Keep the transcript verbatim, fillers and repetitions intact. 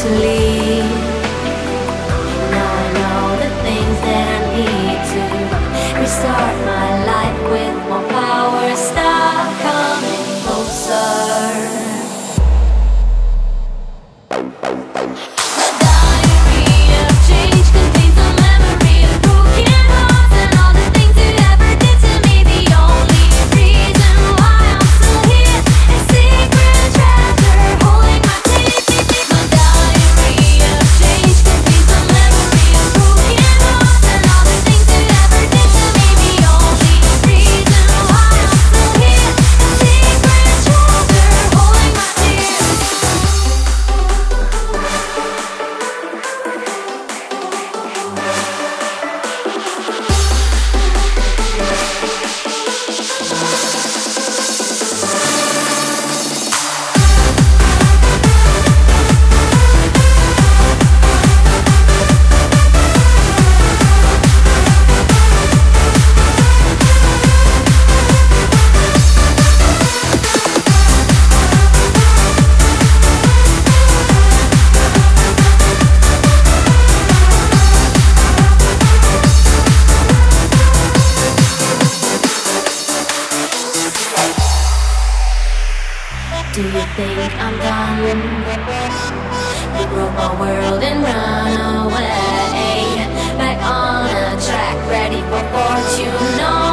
to leave. Now I know the things that I need to restart my life with more power. Stop coming closer. Do you think I'm done? You broke my world and run away. Back on a track, ready for fortune. No.